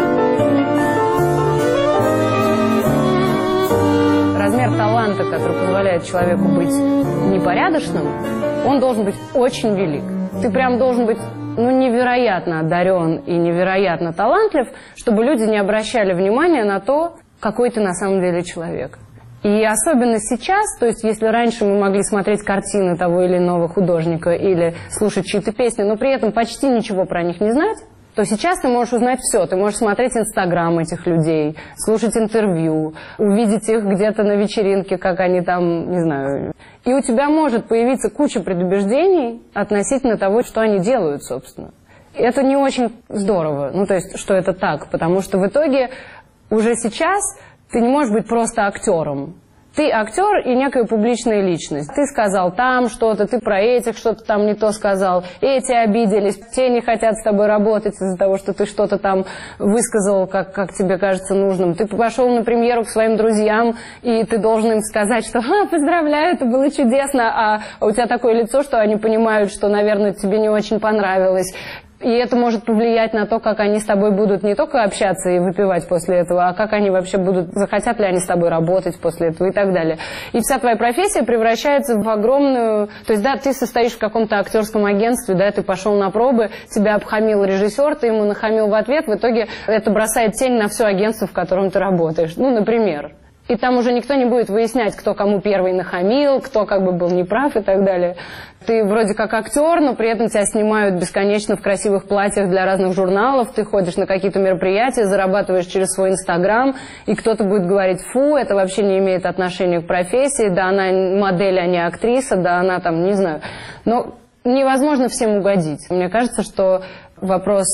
Размер таланта, который позволяет человеку быть непорядочным, он должен быть очень велик. Ты прям должен быть ну, невероятно одарен и невероятно талантлив, чтобы люди не обращали внимания на то, какой ты на самом деле человек. И особенно сейчас, то есть если раньше мы могли смотреть картины того или иного художника или слушать чьи-то песни, но при этом почти ничего про них не знать, то сейчас ты можешь узнать все. Ты можешь смотреть инстаграм этих людей, слушать интервью, увидеть их где-то на вечеринке, как они там, не знаю. И у тебя может появиться куча предубеждений относительно того, что они делают, собственно. И это не очень здорово, ну то есть, что это так, потому что в итоге уже сейчас ты не можешь быть просто актером. Ты актер и некая публичная личность. Ты сказал там что-то, ты про этих что-то там не то сказал, эти обиделись, те не хотят с тобой работать из-за того, что ты что-то там высказал, как, как тебе кажется нужным. Ты пошел на премьеру к своим друзьям, и ты должен им сказать, что «А, поздравляю, это было чудесно», а у тебя такое лицо, что они понимают, что, наверное, тебе не очень понравилось. И это может повлиять на то, как они с тобой будут не только общаться и выпивать после этого, а как они вообще будут, захотят ли они с тобой работать после этого и так далее. И вся твоя профессия превращается в огромную... То есть, да, ты состоишь в каком-то актерском агентстве, да, ты пошел на пробы, тебя обхамил режиссер, ты ему нахамил в ответ, в итоге это бросает тень на все агентство, в котором ты работаешь. Ну, например. И там уже никто не будет выяснять, кто кому первый нахамил, кто как бы был неправ и так далее. Ты вроде как актер, но при этом тебя снимают бесконечно в красивых платьях для разных журналов, ты ходишь на какие-то мероприятия, зарабатываешь через свой инстаграм, и кто-то будет говорить: фу, это вообще не имеет отношения к профессии, да она модель, а не актриса, да она там, не знаю. Но невозможно всем угодить. Мне кажется, что вопрос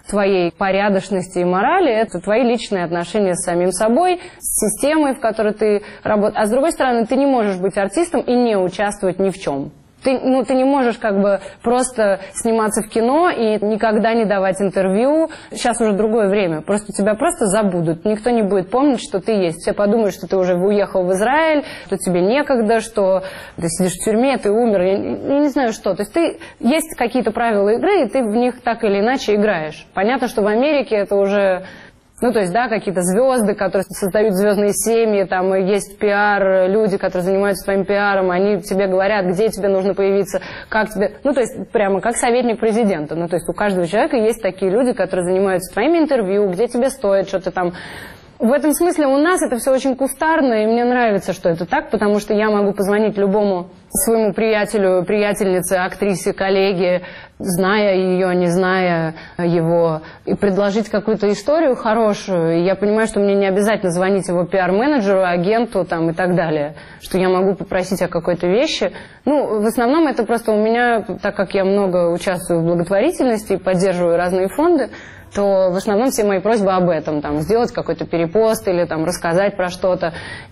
твоей порядочности и морали, это твои личные отношения с самим собой, с системой, в которой ты работаешь. А с другой стороны, ты не можешь быть артистом и не участвовать ни в чем. Ты, ну, ты не можешь как бы просто сниматься в кино и никогда не давать интервью. Сейчас уже другое время. Просто тебя просто забудут. Никто не будет помнить, что ты есть. Все подумают, что ты уже уехал в Израиль, что тебе некогда, что ты сидишь в тюрьме, ты умер. Я, я не знаю что. То есть ты, есть какие-то правила игры, и ты в них так или иначе играешь. Понятно, что в Америке это уже... Ну, то есть, да, какие-то звезды, которые создают звездные семьи, там есть пиар, люди, которые занимаются своим пиаром, они тебе говорят, где тебе нужно появиться, как тебе... Ну, то есть, прямо как советник президента. Ну, то есть, у каждого человека есть такие люди, которые занимаются твоими интервью, где тебе стоит что-то там... В этом смысле у нас это все очень кустарно, и мне нравится, что это так, потому что я могу позвонить любому своему приятелю, приятельнице, актрисе, коллеге, зная ее, не зная его, и предложить какую-то историю хорошую. И я понимаю, что мне не обязательно звонить его пиар-менеджеру, агенту там, и так далее, что я могу попросить о какой-то вещи. Ну, в основном это просто у меня, так как я много участвую в благотворительности и поддерживаю разные фонды, то в основном все мои просьбы об этом, там, сделать какой-то перепост или там, рассказать про что-то.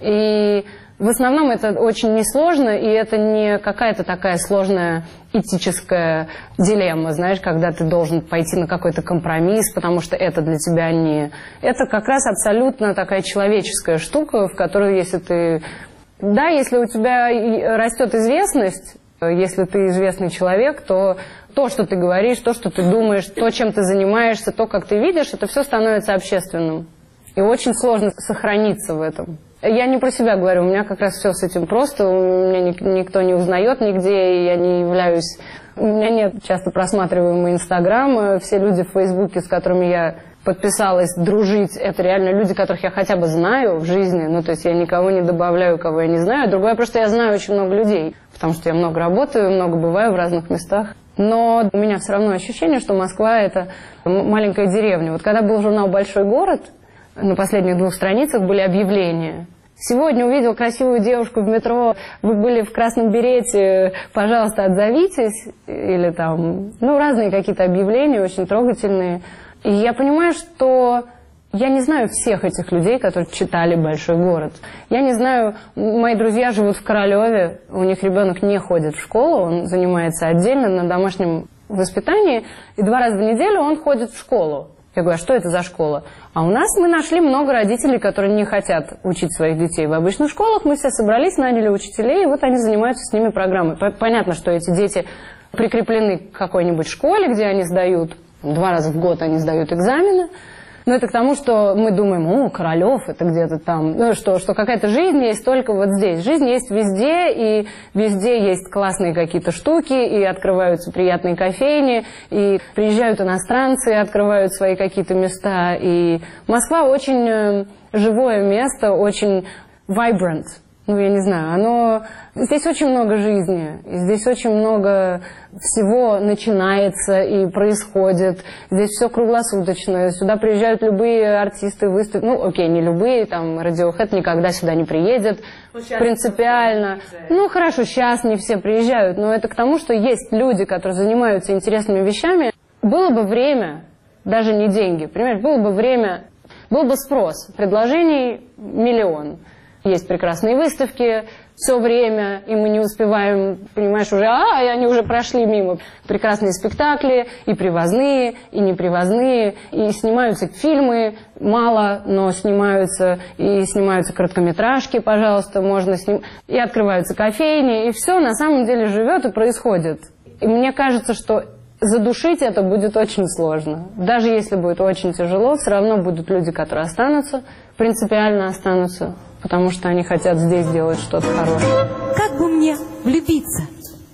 И в основном это очень несложно, и это не какая-то такая сложная этическая дилемма, знаешь, когда ты должен пойти на какой-то компромисс, потому что это для тебя не... Это как раз абсолютно такая человеческая штука, в которой, если ты... Да, если у тебя растет известность, если ты известный человек, то то, что ты говоришь, то, что ты думаешь, то, чем ты занимаешься, то, как ты видишь, это все становится общественным. И очень сложно сохраниться в этом. Я не про себя говорю, у меня как раз все с этим просто, у меня никто не узнает нигде, и я не являюсь... У меня нет часто просматриваемого Инстаграма, все люди в Фейсбуке, с которыми я подписалась дружить, это реально люди, которых я хотя бы знаю в жизни, ну, то есть я никого не добавляю, кого я не знаю. Другое, просто я знаю очень много людей, потому что я много работаю, много бываю в разных местах. Но у меня все равно ощущение, что Москва – это маленькая деревня. Вот когда был журнал «Большой город», на последних двух страницах были объявления. Сегодня увидел красивую девушку в метро, вы были в красном берете, пожалуйста, отзовитесь. Или там, ну, разные какие-то объявления, очень трогательные. И я понимаю, что я не знаю всех этих людей, которые читали «Большой город». Я не знаю, мои друзья живут в Королеве, у них ребенок не ходит в школу, он занимается отдельно на домашнем воспитании, и два раза в неделю он ходит в школу. Я говорю, а что это за школа? А у нас мы нашли много родителей, которые не хотят учить своих детей в обычных школах. Мы все собрались, наняли учителей, и вот они занимаются с ними программой. Понятно, что эти дети прикреплены к какой-нибудь школе, где они сдают, два раза в год они сдают экзамены. Но это к тому, что мы думаем, о, Королев, это где-то там, ну что, что какая-то жизнь есть только вот здесь. Жизнь есть везде, и везде есть классные какие-то штуки, и открываются приятные кофейни, и приезжают иностранцы, открывают свои какие-то места. И Москва очень живое место, очень vibrant. Ну, я не знаю, оно... Здесь очень много жизни, и здесь очень много всего начинается и происходит. Здесь все круглосуточно. Сюда приезжают любые артисты выступить. Ну, окей, не любые, там, Radiohead никогда сюда не приедет. Ну, принципиально. Ну, хорошо, сейчас не все приезжают, но это к тому, что есть люди, которые занимаются интересными вещами. Было бы время, даже не деньги, понимаешь, было бы время, был бы спрос, предложений миллион. Есть прекрасные выставки все время, и мы не успеваем, понимаешь, уже, а, и они уже прошли мимо. Прекрасные спектакли, и привозные, и непривозные, и снимаются фильмы, мало, но снимаются, и снимаются короткометражки, пожалуйста, можно снимать, и открываются кофейни, и все на самом деле живет и происходит. И мне кажется, что задушить это будет очень сложно. Даже если будет очень тяжело, все равно будут люди, которые останутся, принципиально останутся, потому что они хотят здесь делать что-то хорошее. Как бы мне влюбиться,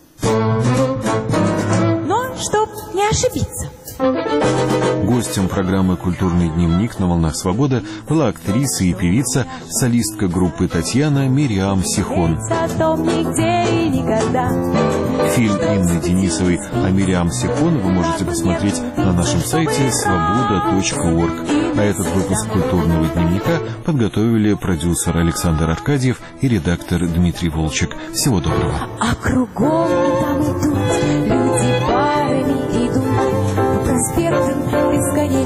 но чтоб не ошибиться. Гостем программы «Культурный дневник» на «Волнах Свобода» была актриса и певица, солистка группы «Татьяна» Мириам Сихон. Фильм Инны Денисовой о Мириам Сихон вы можете посмотреть на нашем сайте свобода точка орг. А этот выпуск «Культурного дневника» подготовили продюсер Александр Аркадьев и редактор Дмитрий Волчек. Всего доброго. А кругом там идут люди, парами идут по проспектам бесконечно.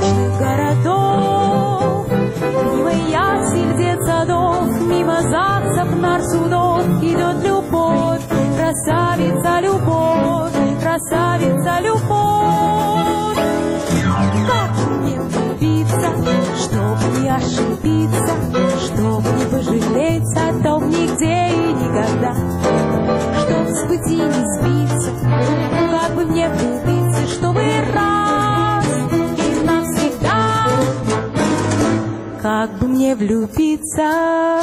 идти, не сбиться, как бы мне влюбиться, чтобы раз и навсегда, как бы мне влюбиться,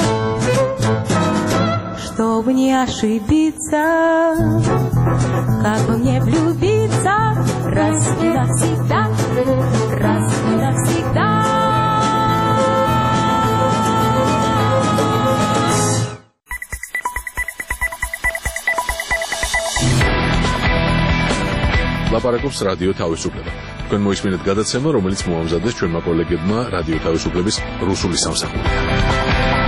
чтобы не ошибиться, как бы мне влюбиться, раз и навсегда, раз и навсегда. ლაპარაკობს რადიო თავისუფლება. თქვენ მოისმინეთ გადაცემა, რომელიც მოამზადეს ჩვენმა კოლეგებმა რადიო თავისუფლების რუსული სამსახურიდან.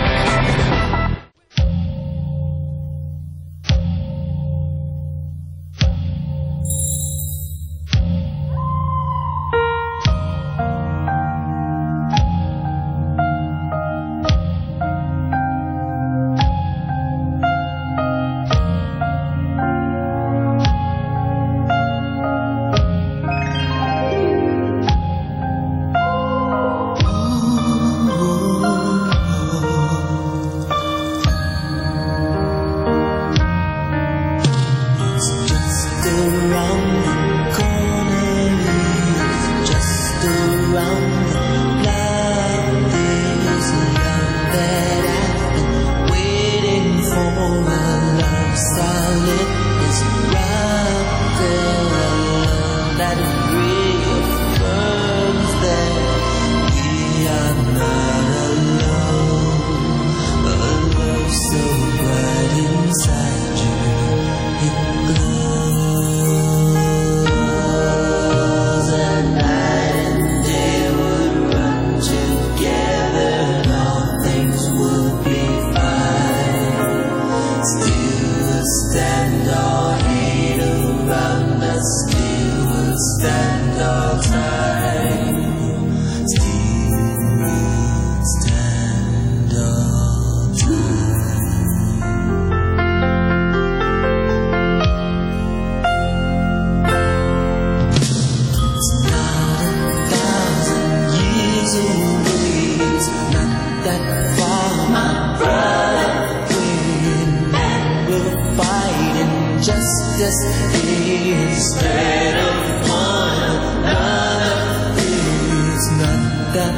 Instead of one another, it's not that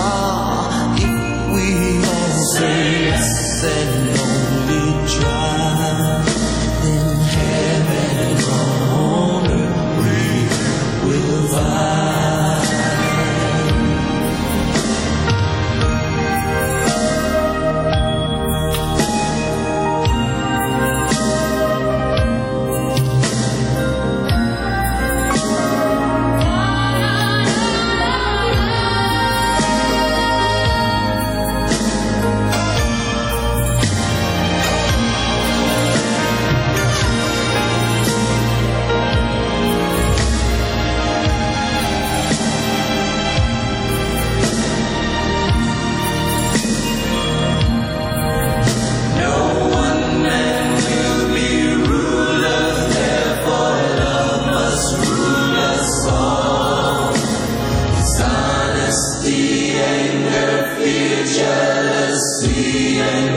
far if we all say yes and only try. Then heaven on earth we will find. Jealousy and